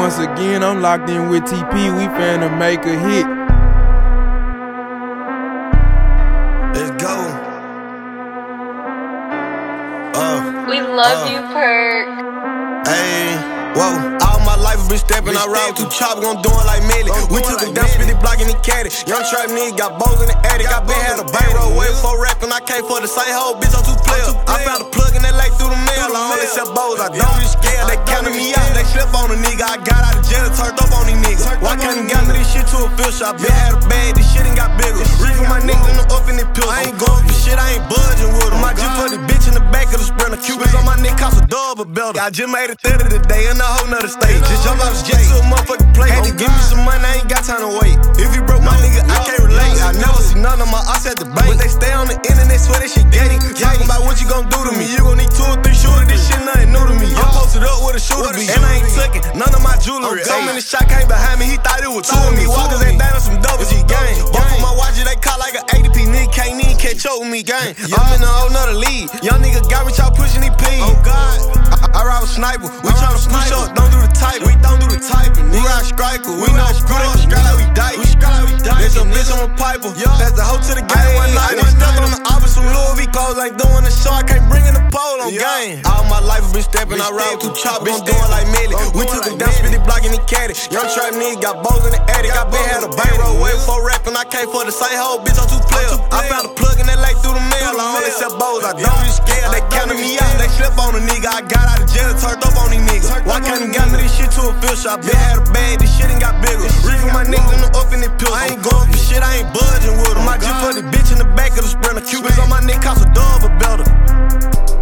once again, I'm locked in with TP, we finna make a hit. Let's go. We love you, Perk. Hey, whoa. All my life I've been stepping, I ride through chop, gon' do it like Millie. We took him down, spit the block in the caddy. Young trap nigga got bows in the attic. I been had a bankroll way before rapping. I came for the same hoe, bitch, I'm 2 players. I found a plug in that lake through the mail. I only sell bows, I don't be scared. They counted me out, they slip on a nigga. I got out of jail and turned up on these niggas. Why can't you got me this shit to a field shop? Been had a bag, this shit ain't got bigger. Reefing my niggas in the up in the pills. I ain't going for shit, I ain't budging with them. I just put the bitch in the back of the Sprinter. Cubans on my neck cost a double belter. I just made a 30 today in a whole nother stage. Just jump out the jet to a motherfucking plate. Had to give me some money, I ain't got time to wait. If you broke my nigga, I can't relate. I never see none of my ops at the bank, but they stay on the internet, swear that shit gating. Talking about what you gon' do to me. You gon' need 2 or 3 shooters, this shit nothing new to me. I'm posted up with a shooter be, and I ain't tucking none of my jewelry. So many shot came behind me, he thought it was 2 of me. Walkers ain't down on some doubles, he gang. Both of my watches, they caught like an 80p. Nigga can't even catch up with me, gang. I'm in a whole nother league. Young nigga got me, y'all pushing these P. Oh God, I ride with Sniper. We tryna push up, don't do the type. We don't do the typing. We ride striker, we know screw up, scrap like we dice. There's a bitch on a piper. That's the hoe to the game one night. We stuck on the office with Louis V clothes, like doing the show. I can't bring in the pole on game. All my life I've been stepping, I ride through chop, gon' do it like Millie. We took him down, spit the block in the caddy. Young trap nigga got bows in the attic. I been had a bankroll way before rapping. I came for the same hoe, bitch, I'm 2 players. I found a plug in that lake through the mail. I only sell bows, I don't be scared. They counted me out, they slip on a nigga. I got out of jail and turned up on these niggas. Why can't you got me this shit to a field shop? Been had a bag, this shit ain't got bigger. Reefing my niggas in the up in the pills. I ain't going for shit, I ain't budging with them. I just put the bitch in the back of the Sprinter. Cubans on my neck cost a double belter.